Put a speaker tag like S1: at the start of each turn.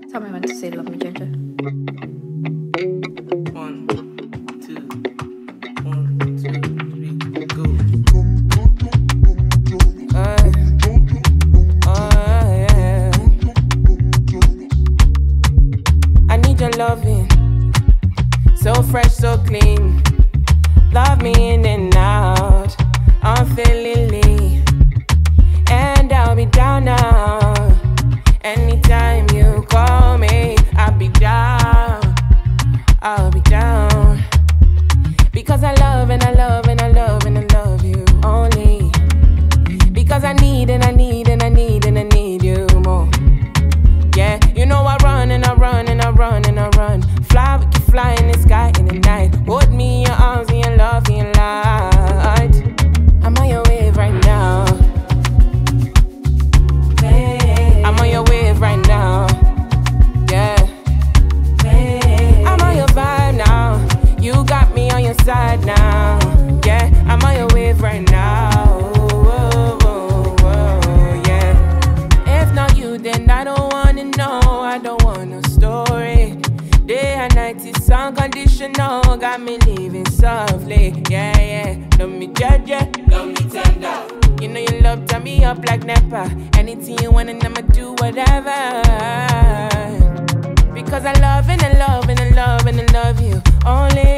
S1: Tell me when to say love me, Ginger.
S2: 1, 2, 1, 2, 3, go.
S3: Yeah. I need your loving, so fresh, so clean. Love me in and out, unfailingly, and I'll be down now. Anytime you call me, I'll be down. I'll be down. Because I love and I love and I love and I love you only. Because I need and I need and I need and I need you more. Yeah, you know I run and I run and I run and I run. Fly, we can fly in the sky in the night. Hold me in your arms in your love in your light. I'm on your wave right now. I'm on your wave right now. Yeah. I'm on your vibe now. You got me on your side now. Yeah, I'm on your wave right now. Whoa, whoa, whoa, yeah. If not you, then I don't wanna know. I don't want no story. Day and night is unconditional. Got me living softly. Yeah, yeah. Love me judge, love me tender. You know your love turn me up like Nepa. Anything you want and I'ma do whatever. Because I love and I love and I love and I love you only.